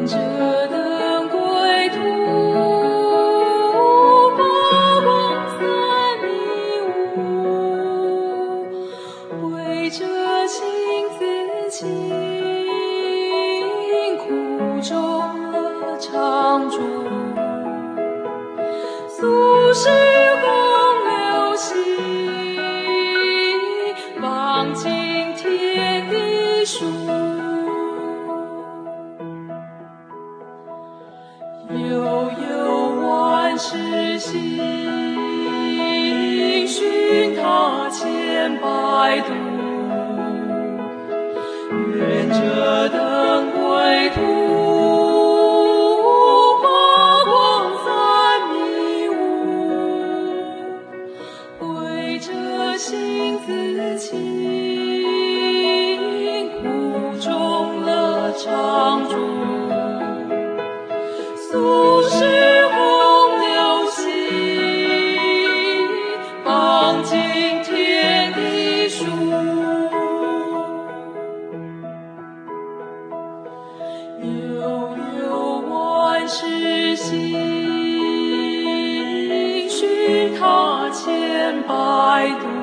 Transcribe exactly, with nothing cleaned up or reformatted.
着灯归途，发光三米五，为这青子情，苦中乐常驻。苏轼风流兮，望尽天地殊。悠悠万世行，寻他千百度。愿这灯归途，发光三米五，为这星子情，苦中乐常驻。苏轼风流兮，望尽天地殊。悠悠万世行，寻他千百度。